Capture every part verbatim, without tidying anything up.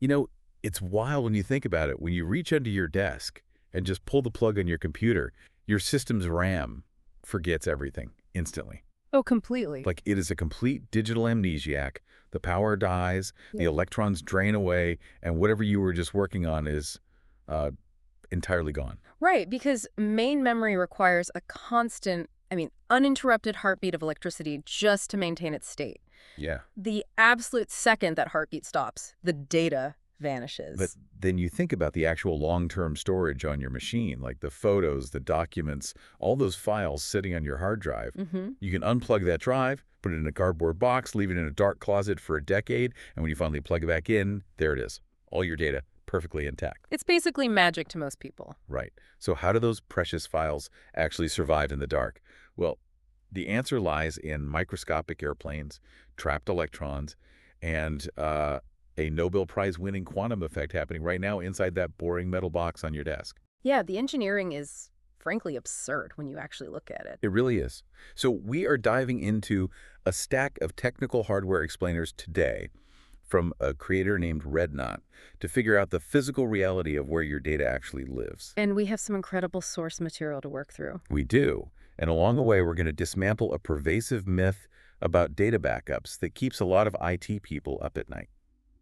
You know, it's wild when you think about it. When you reach under your desk and just pull the plug on your computer, your system's RAM forgets everything instantly. Oh, completely. Like it is a complete digital amnesiac. The power dies, the Yeah. electrons drain away, and whatever you were just working on is uh, entirely gone. Right, because main memory requires a constant, I mean, uninterrupted heartbeat of electricity just to maintain its state. Yeah. The absolute second that heartbeat stops, the data vanishes. But then you think about the actual long-term storage on your machine, like the photos, the documents, all those files sitting on your hard drive. Mm-hmm. You can unplug that drive, put it in a cardboard box, leave it in a dark closet for a decade, and when you finally plug it back in, there it is. All your data perfectly intact. It's basically magic to most people. Right. So how do those precious files actually survive in the dark? Well, the answer lies in microscopic airplanes, trapped electrons, and uh, a Nobel Prize-winning quantum effect happening right now inside that boring metal box on your desk. Yeah, the engineering is frankly absurd when you actually look at it. It really is. So we are diving into a stack of technical hardware explainers today from a creator named Redknot to figure out the physical reality of where your data actually lives. And we have some incredible source material to work through. We do. And along the way, we're going to dismantle a pervasive myth about data backups that keeps a lot of I T people up at night.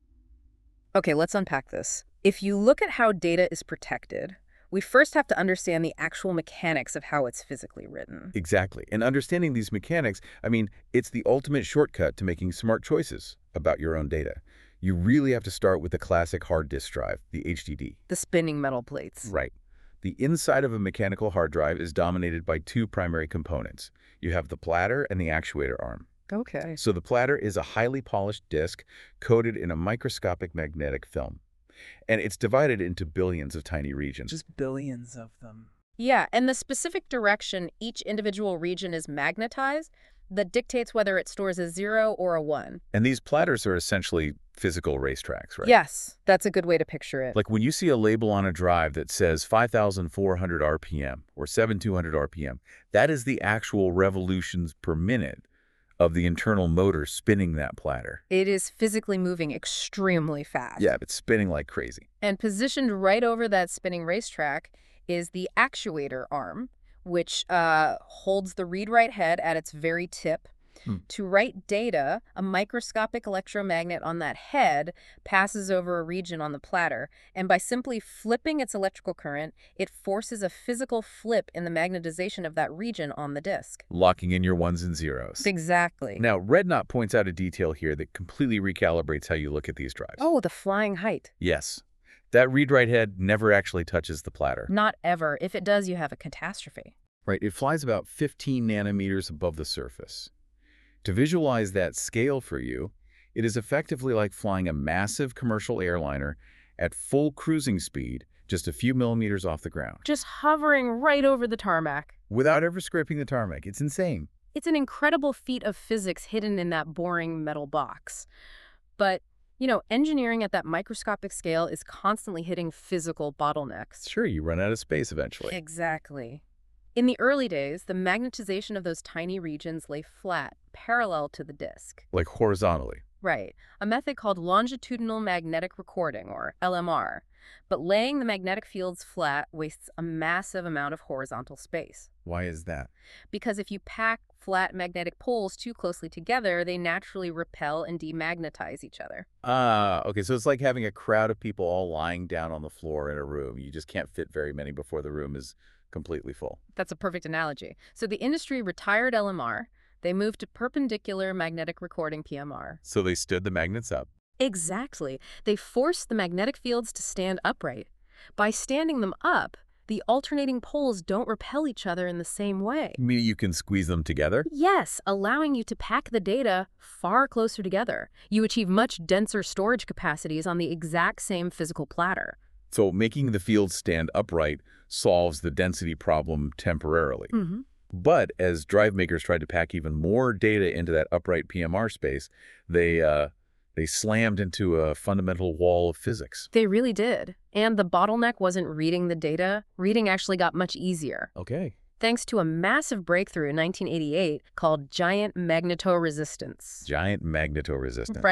Okay, let's unpack this. If you look at how data is protected, we first have to understand the actual mechanics of how it's physically written. Exactly. And understanding these mechanics, I mean, it's the ultimate shortcut to making smart choices about your own data. You really have to start with the classic hard disk drive, the H D D. The spinning metal plates. Right. The inside of a mechanical hard drive is dominated by two primary components. You have the platter and the actuator arm. Okay. So the platter is a highly polished disk coated in a microscopic magnetic film. And it's divided into billions of tiny regions. Just billions of them. Yeah, and the specific direction each individual region is magnetized that dictates whether it stores a zero or a one. And these platters are essentially physical racetracks, right? Yes, that's a good way to picture it. Like when you see a label on a drive that says five thousand four hundred R P M or seven thousand two hundred R P M, that is the actual revolutions per minute of the internal motor spinning that platter. It is physically moving extremely fast. Yeah, it's spinning like crazy. And positioned right over that spinning racetrack is the actuator arm, which uh, holds the read-write head at its very tip. Hmm. To write data, a microscopic electromagnet on that head passes over a region on the platter, and by simply flipping its electrical current, it forces a physical flip in the magnetization of that region on the disk. Locking in your ones and zeros. Exactly. Now, Redknot points out a detail here that completely recalibrates how you look at these drives. Oh, the flying height. Yes. That read-write head never actually touches the platter. Not ever. If it does, you have a catastrophe. Right, it flies about fifteen nanometers above the surface. To visualize that scale for you, it is effectively like flying a massive commercial airliner at full cruising speed just a few millimeters off the ground. Just hovering right over the tarmac. Without ever scraping the tarmac. It's insane. It's an incredible feat of physics hidden in that boring metal box. But, you know, engineering at that microscopic scale is constantly hitting physical bottlenecks. Sure, you run out of space eventually. Exactly. In the early days, the magnetization of those tiny regions lay flat, parallel to the disk. Like horizontally. Right, a method called longitudinal magnetic recording, or L M R. But laying the magnetic fields flat wastes a massive amount of horizontal space. Why is that? Because if you pack flat magnetic poles too closely together, they naturally repel and demagnetize each other. Ah, okay, so it's like having a crowd of people all lying down on the floor in a room. You just can't fit very many before the room is completely full. That's a perfect analogy. So the industry retired L M R. They moved to perpendicular magnetic recording, P M R. So they stood the magnets up. Exactly. They forced the magnetic fields to stand upright. By standing them up, the alternating poles don't repel each other in the same way. You mean you can squeeze them together? Yes, allowing you to pack the data far closer together. You achieve much denser storage capacities on the exact same physical platter. So making the fields stand upright solves the density problem temporarily. Mm-hmm. But as drive makers tried to pack even more data into that upright P M R space, they uh, they slammed into a fundamental wall of physics. They really did. And the bottleneck wasn't reading the data. Reading actually got much easier. Okay. Thanks to a massive breakthrough in nineteen eighty-eight called giant magnetoresistance. Giant magnetoresistance. Right.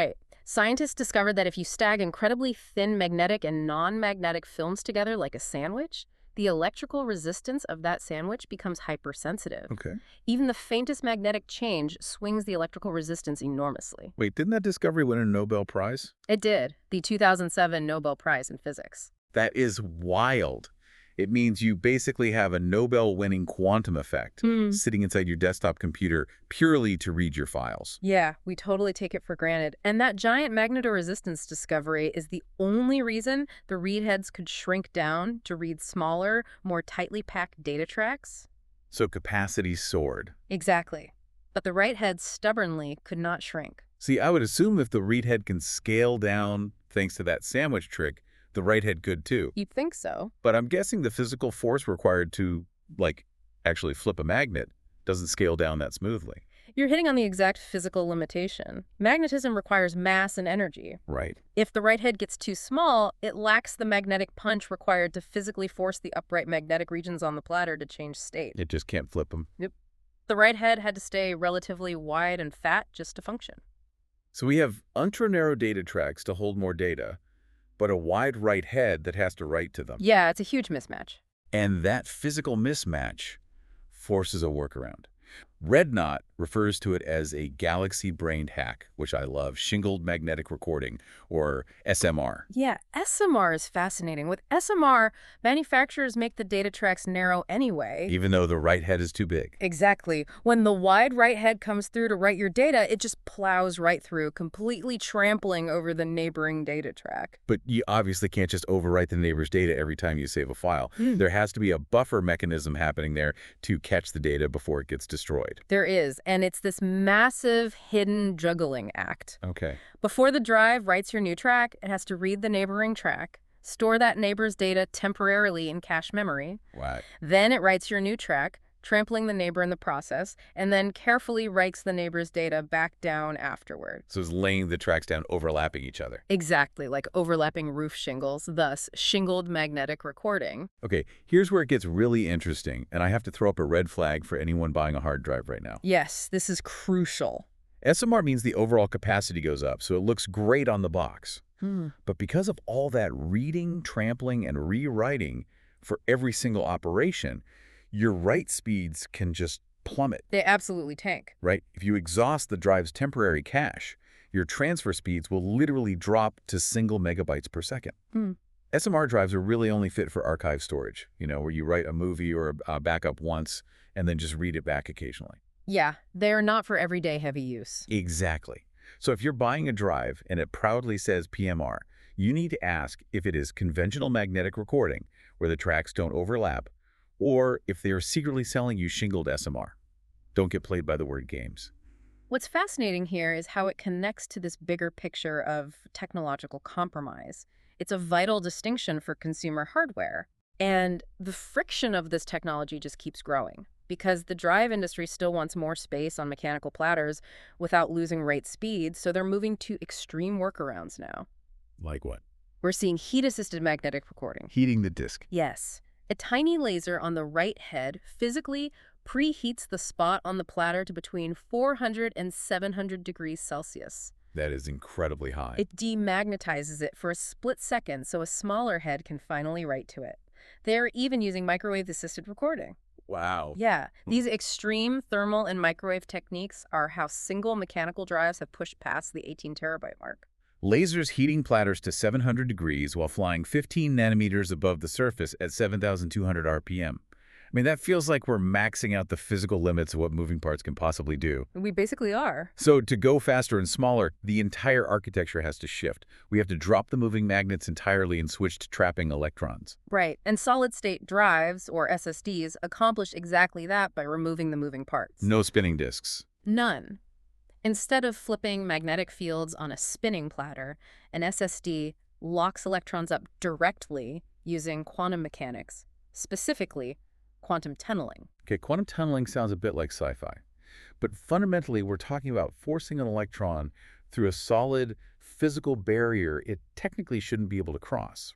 Scientists discovered that if you stack incredibly thin magnetic and non-magnetic films together like a sandwich, the electrical resistance of that sandwich becomes hypersensitive. Okay. Even the faintest magnetic change swings the electrical resistance enormously. Wait, didn't that discovery win a Nobel Prize? It did, the two thousand seven Nobel Prize in Physics. That is wild. It means you basically have a Nobel-winning quantum effect Hmm. sitting inside your desktop computer purely to read your files. Yeah, we totally take it for granted. And that giant magnetoresistance discovery is the only reason the read heads could shrink down to read smaller, more tightly packed data tracks. So capacity soared. Exactly. But the write head stubbornly could not shrink. See, I would assume if the read head can scale down thanks to that sandwich trick, the write head could too. You'd think so. But I'm guessing the physical force required to, like, actually flip a magnet doesn't scale down that smoothly. You're hitting on the exact physical limitation. Magnetism requires mass and energy. Right. If the write head gets too small, it lacks the magnetic punch required to physically force the upright magnetic regions on the platter to change state. It just can't flip them. The write head had to stay relatively wide and fat just to function. So we have ultra-narrow data tracks to hold more data, but a wide write head that has to write to them. Yeah, it's a huge mismatch. And that physical mismatch forces a workaround. RedKnot refers to it as a galaxy-brained hack, which I love, shingled magnetic recording, or S M R. Yeah, S M R is fascinating. With S M R, manufacturers make the data tracks narrow anyway. Even though the write head is too big. Exactly. When the wide write head comes through to write your data, it just plows right through, completely trampling over the neighboring data track. But you obviously can't just overwrite the neighbor's data every time you save a file. Hmm. There has to be a buffer mechanism happening there to catch the data before it gets destroyed. There is, and it's this massive hidden juggling act. Okay. Before the drive writes your new track, it has to read the neighboring track, store that neighbor's data temporarily in cache memory. Wow. Then it writes your new track, trampling the neighbor in the process, and then carefully writes the neighbor's data back down afterward. So it's laying the tracks down overlapping each other. Exactly, like overlapping roof shingles, thus shingled magnetic recording. Okay, here's where it gets really interesting, and I have to throw up a red flag for anyone buying a hard drive right now. Yes, this is crucial. S M R means the overall capacity goes up, so it looks great on the box. Hmm. But because of all that reading, trampling, and rewriting for every single operation, your write speeds can just plummet, They absolutely tank. right? If you exhaust the drive's temporary cache, your transfer speeds will literally drop to single megabytes per second. Hmm. S M R drives are really only fit for archive storage, you know, where you write a movie or a, a backup once and then just read it back occasionally. Yeah, they're not for everyday heavy use. Exactly. So if you're buying a drive and it proudly says P M R, you need to ask if it is conventional magnetic recording, where the tracks don't overlap, or if they are secretly selling you shingled S M R. Don't get played by the word games. What's fascinating here is how it connects to this bigger picture of technological compromise. It's a vital distinction for consumer hardware. And the friction of this technology just keeps growing because the drive industry still wants more space on mechanical platters without losing rate speed, so they're moving to extreme workarounds now. Like what? We're seeing heat-assisted magnetic recording. Heating the disk. Yes. A tiny laser on the right head physically preheats the spot on the platter to between four hundred and seven hundred degrees Celsius. That is incredibly high. It demagnetizes it for a split second so a smaller head can finally write to it. They're even using microwave-assisted recording. Wow. Yeah, these extreme thermal and microwave techniques are how single mechanical drives have pushed past the eighteen terabyte mark. Lasers heating platters to seven hundred degrees while flying fifteen nanometers above the surface at seven thousand two hundred R P M. I mean, that feels like we're maxing out the physical limits of what moving parts can possibly do. We basically are. So to go faster and smaller, the entire architecture has to shift. We have to drop the moving magnets entirely and switch to trapping electrons. Right, and solid-state drives, or S S Ds, accomplish exactly that by removing the moving parts. No spinning disks. None. Instead of flipping magnetic fields on a spinning platter, an S S D locks electrons up directly using quantum mechanics, specifically quantum tunneling. Okay, quantum tunneling sounds a bit like sci-fi. But fundamentally, we're talking about forcing an electron through a solid physical barrier it technically shouldn't be able to cross, right?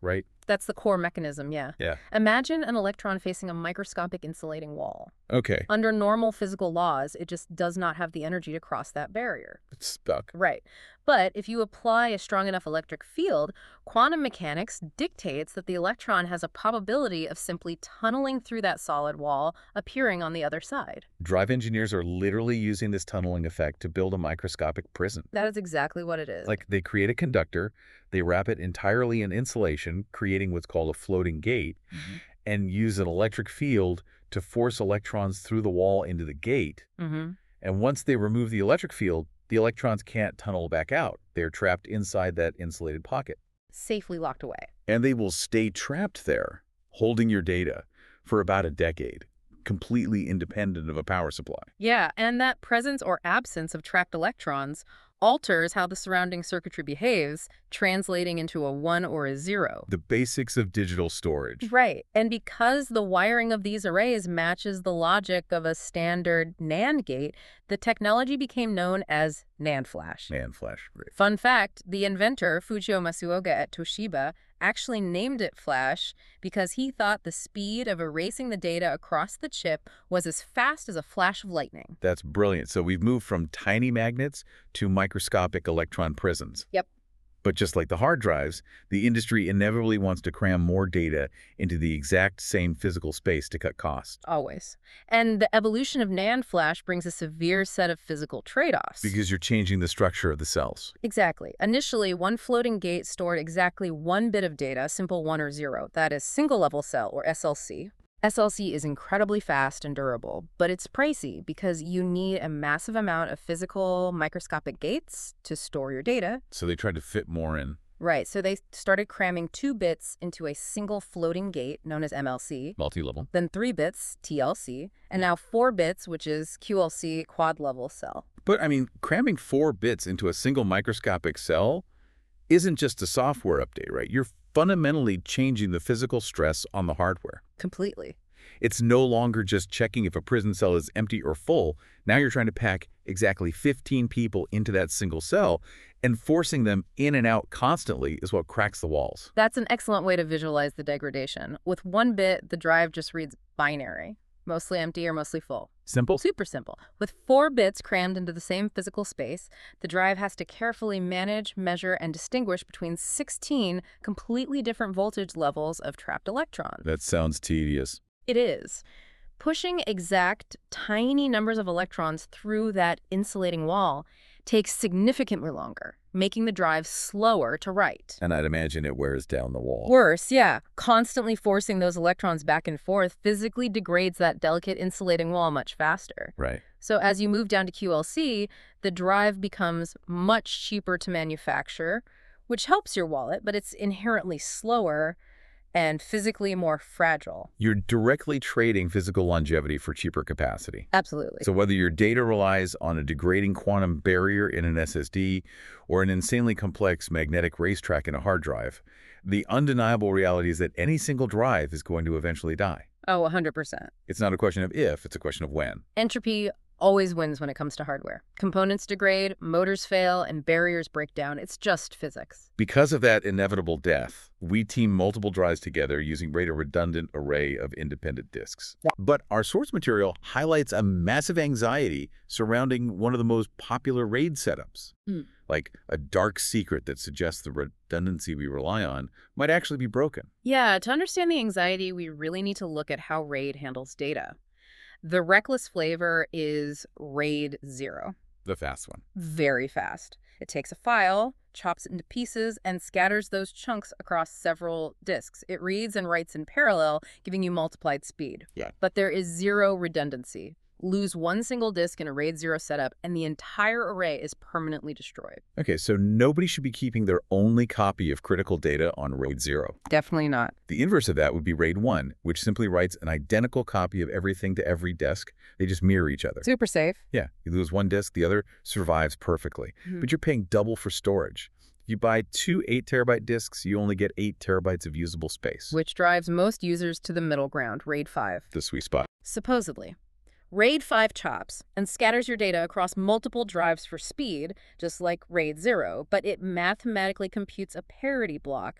That's the core mechanism, yeah. Yeah. Imagine an electron facing a microscopic insulating wall. Okay. Under normal physical laws, it just does not have the energy to cross that barrier. It's stuck. Right. But if you apply a strong enough electric field, quantum mechanics dictates that the electron has a probability of simply tunneling through that solid wall, appearing on the other side. Drive engineers are literally using this tunneling effect to build a microscopic prism. That is exactly what it is. Like, they create a conductor, they wrap it entirely in insulation, creating what's called a floating gate, Mm-hmm. and use an electric field to force electrons through the wall into the gate. Mm-hmm. And once they remove the electric field, the electrons can't tunnel back out. They're trapped inside that insulated pocket. Safely locked away. And they will stay trapped there, holding your data, for about a decade, completely independent of a power supply. Yeah, and that presence or absence of trapped electrons alters how the surrounding circuitry behaves, translating into a one or a zero. The basics of digital storage. Right. And because the wiring of these arrays matches the logic of a standard NAND gate, the technology became known as NAND flash. NAND flash. Great. Fun fact, the inventor, Fujio Masuoka at Toshiba, actually named it flash because he thought the speed of erasing the data across the chip was as fast as a flash of lightning. That's brilliant. So we've moved from tiny magnets to microscopic electron prisms. Yep. But just like the hard drives, the industry inevitably wants to cram more data into the exact same physical space to cut costs. Always. And the evolution of NAND flash brings a severe set of physical trade-offs. Because you're changing the structure of the cells. Exactly. Initially, one floating gate stored exactly one bit of data, simple one or zero. That is single-level cell, or S L C. S L C is incredibly fast and durable, but it's pricey because you need a massive amount of physical microscopic gates to store your data. So they tried to fit more in. Right, so they started cramming two bits into a single floating gate known as M L C, Multi-level. then three bits, T L C, and now four bits, which is Q L C, quad-level cell. But, I mean, cramming four bits into a single microscopic cell isn't just a software update, right? You're fundamentally changing the physical stress on the hardware. Completely. It's no longer just checking if a prison cell is empty or full. Now you're trying to pack exactly fifteen people into that single cell, and forcing them in and out constantly is what cracks the walls. That's an excellent way to visualize the degradation. With one bit, the drive just reads binary, mostly empty or mostly full. Simple? Super simple. With four bits crammed into the same physical space, the drive has to carefully manage, measure, and distinguish between sixteen completely different voltage levels of trapped electrons. That sounds tedious. It is. Pushing exact, tiny numbers of electrons through that insulating wall takes significantly longer, making the drive slower to write. And I'd imagine it wears down the wall. Worse, yeah. Constantly forcing those electrons back and forth physically degrades that delicate insulating wall much faster. Right. So as you move down to Q L C, the drive becomes much cheaper to manufacture, which helps your wallet, but it's inherently slower and physically more fragile. You're directly trading physical longevity for cheaper capacity. Absolutely. So whether your data relies on a degrading quantum barrier in an S S D or an insanely complex magnetic racetrack in a hard drive, the undeniable reality is that any single drive is going to eventually die. Oh, one hundred percent. It's not a question of if, it's a question of when. Entropy always wins when it comes to hardware. Components degrade, motors fail, and barriers break down. It's just physics. Because of that inevitable death, we team multiple drives together using a redundant array of independent disks. But our source material highlights a massive anxiety surrounding one of the most popular RAID setups. Mm. Like a dark secret that suggests the redundancy we rely on might actually be broken. Yeah, to understand the anxiety, we really need to look at how RAID handles data. The reckless flavor is RAID zero. The fast one. Very fast. It takes a file, chops it into pieces, and scatters those chunks across several disks. It reads and writes in parallel, giving you multiplied speed. Yeah. But there is zero redundancy. Lose one single disk in a RAID zero setup, and the entire array is permanently destroyed. Okay, so nobody should be keeping their only copy of critical data on RAID zero. Definitely not. The inverse of that would be RAID one, which simply writes an identical copy of everything to every disk. They just mirror each other. Super safe. Yeah, you lose one disk, the other survives perfectly. Mm-hmm. But you're paying double for storage. If you buy two eight terabyte disks, you only get eight terabytes of usable space. Which drives most users to the middle ground, RAID five. The sweet spot. Supposedly. RAID five chops and scatters your data across multiple drives for speed, just like RAID zero, but it mathematically computes a parity block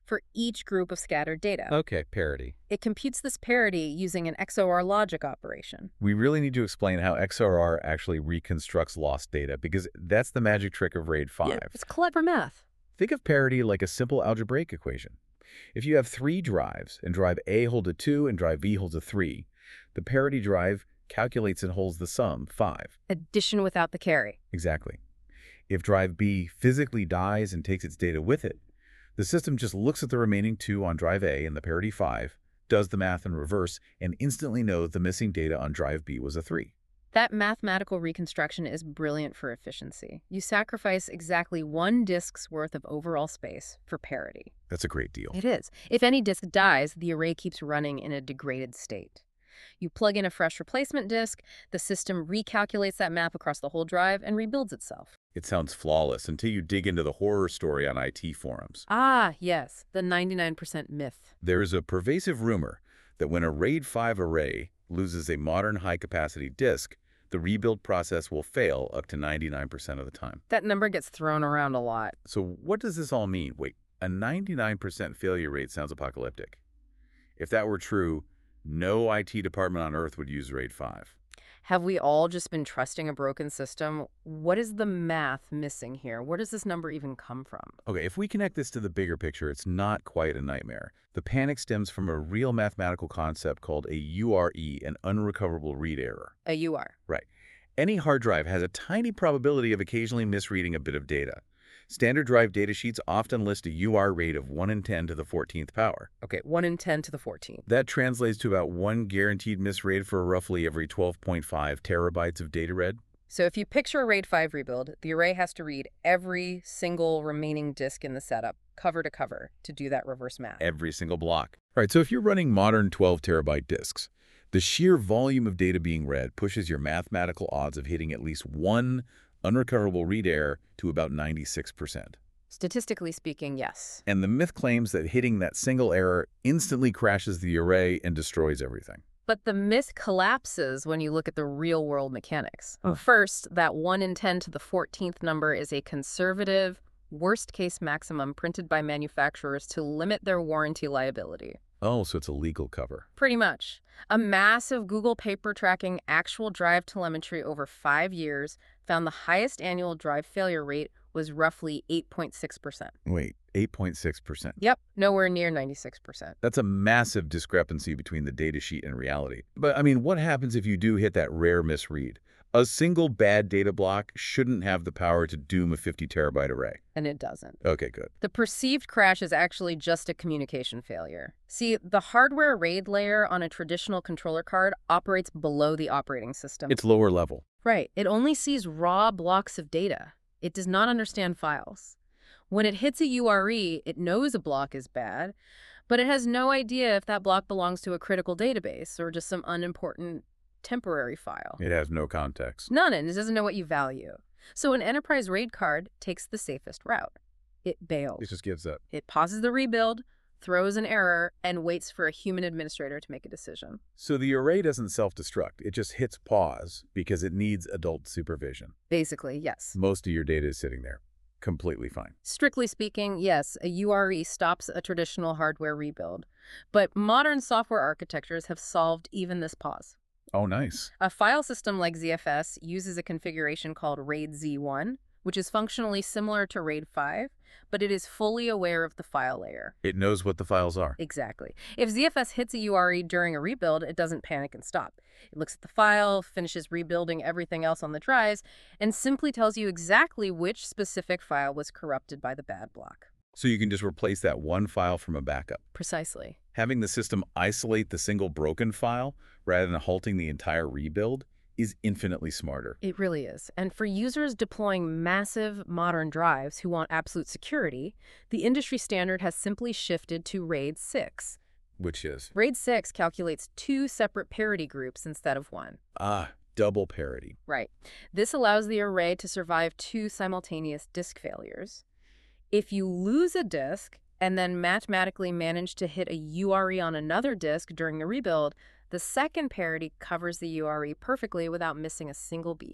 for each group of scattered data. Okay, parity. It computes this parity using an X O R logic operation. We really need to explain how X O R actually reconstructs lost data, because that's the magic trick of RAID five. Yeah, it's clever math. Think of parity like a simple algebraic equation. If you have three drives, and drive A holds a two and drive B holds a three, the parity drive calculates and holds the sum, five. Addition without the carry. Exactly. If drive B physically dies and takes its data with it, the system just looks at the remaining two on drive A and the parity five, does the math in reverse, and instantly knows the missing data on drive B was a three. That mathematical reconstruction is brilliant for efficiency. You sacrifice exactly one disk's worth of overall space for parity. That's a great deal. It is. If any disk dies, the array keeps running in a degraded state. You plug in a fresh replacement disk, the system recalculates that map across the whole drive and rebuilds itself. It sounds flawless until you dig into the horror story on I T forums. Ah, yes, the ninety-nine percent myth. There is a pervasive rumor that when a RAID five array loses a modern high-capacity disk, the rebuild process will fail up to ninety-nine percent of the time. That number gets thrown around a lot. So what does this all mean? Wait, a ninety-nine percent failure rate sounds apocalyptic. If that were true, no I T department on Earth would use RAID five. Have we all just been trusting a broken system? What is the math missing here? Where does this number even come from? Okay, if we connect this to the bigger picture, it's not quite a nightmare. The panic stems from a real mathematical concept called a U R E, an unrecoverable read error. A U R. Right. Any hard drive has a tiny probability of occasionally misreading a bit of data. Standard drive datasheets often list a U R rate of one in ten to the fourteenth power. Okay, one in ten to the fourteenth. That translates to about one guaranteed misread for roughly every twelve point five terabytes of data read. So if you picture a RAID five rebuild, the array has to read every single remaining disk in the setup, cover to cover, to do that reverse math. Every single block. All right, so if you're running modern twelve terabyte disks, the sheer volume of data being read pushes your mathematical odds of hitting at least one unrecoverable read error to about ninety-six percent. Statistically speaking, yes. And the myth claims that hitting that single error instantly crashes the array and destroys everything. But the myth collapses when you look at the real-world mechanics. Oh. First, that one in ten to the fourteenth number is a conservative, worst-case maximum printed by manufacturers to limit their warranty liability. Oh, so it's a legal cover. Pretty much. A massive Google paper tracking actual drive telemetry over five years found the highest annual drive failure rate was roughly eight point six percent. Wait, eight point six percent? Yep, nowhere near ninety-six percent. That's a massive discrepancy between the datasheet and reality. But, I mean, what happens if you do hit that rare misread? A single bad data block shouldn't have the power to doom a fifty terabyte array. And it doesn't. Okay, good. The perceived crash is actually just a communication failure. See, the hardware RAID layer on a traditional controller card operates below the operating system. It's lower level. Right. It only sees raw blocks of data. It does not understand files. When it hits a U R E, it knows a block is bad, but it has no idea if that block belongs to a critical database or just some unimportant temporary file. It has no context. None, and it doesn't know what you value. So an enterprise RAID card takes the safest route. It bails. It just gives up. It pauses the rebuild, throws an error, and waits for a human administrator to make a decision. So the array doesn't self-destruct. It just hits pause because it needs adult supervision. Basically, yes. Most of your data is sitting there. Completely fine. Strictly speaking, yes, a U R E stops a traditional hardware rebuild. But modern software architectures have solved even this pause. Oh, nice. A file system like Z F S uses a configuration called RAID Z one, which is functionally similar to RAID five, but it is fully aware of the file layer. It knows what the files are. Exactly. If Z F S hits a U R E during a rebuild, it doesn't panic and stop. It looks at the file, finishes rebuilding everything else on the drives, and simply tells you exactly which specific file was corrupted by the bad block. So you can just replace that one file from a backup. Precisely. Having the system isolate the single broken file rather than halting the entire rebuild is infinitely smarter. It really is. And for users deploying massive modern drives who want absolute security, the industry standard has simply shifted to RAID six. Which is? RAID six calculates two separate parity groups instead of one. Ah, double parity. Right. This allows the array to survive two simultaneous disk failures. If you lose a disk and then mathematically manage to hit a U R E on another disk during the rebuild, the second parity covers the U R E perfectly without missing a single beat.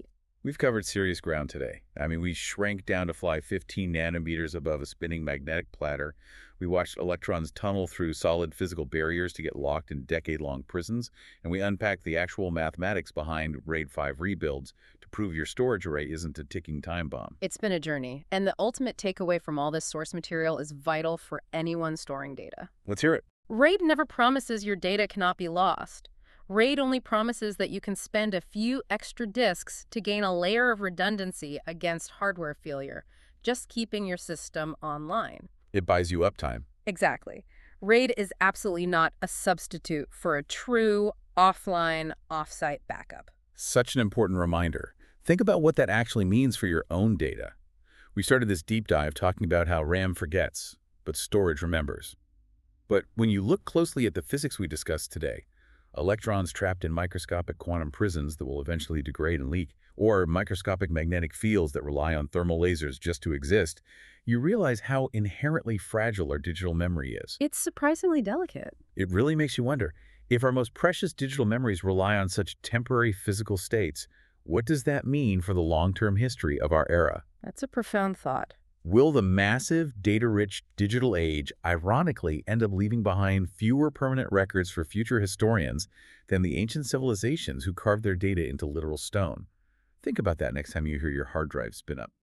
We've covered serious ground today. I mean, we shrank down to fly fifteen nanometers above a spinning magnetic platter. We watched electrons tunnel through solid physical barriers to get locked in decade-long prisons, and we unpacked the actual mathematics behind RAID five rebuilds to prove your storage array isn't a ticking time bomb. It's been a journey, and the ultimate takeaway from all this source material is vital for anyone storing data. Let's hear it. RAID never promises your data cannot be lost. RAID only promises that you can spend a few extra disks to gain a layer of redundancy against hardware failure, just keeping your system online. It buys you uptime. Exactly. RAID is absolutely not a substitute for a true offline, offsite backup. Such an important reminder. Think about what that actually means for your own data. We started this deep dive talking about how RAM forgets, but storage remembers. But when you look closely at the physics we discussed today, electrons trapped in microscopic quantum prisons that will eventually degrade and leak, or microscopic magnetic fields that rely on thermal lasers just to exist, you realize how inherently fragile our digital memory is. It's surprisingly delicate. It really makes you wonder, if our most precious digital memories rely on such temporary physical states, what does that mean for the long-term history of our era? That's a profound thought. Will the massive, data-rich digital age ironically end up leaving behind fewer permanent records for future historians than the ancient civilizations who carved their data into literal stone? Think about that next time you hear your hard drive spin up.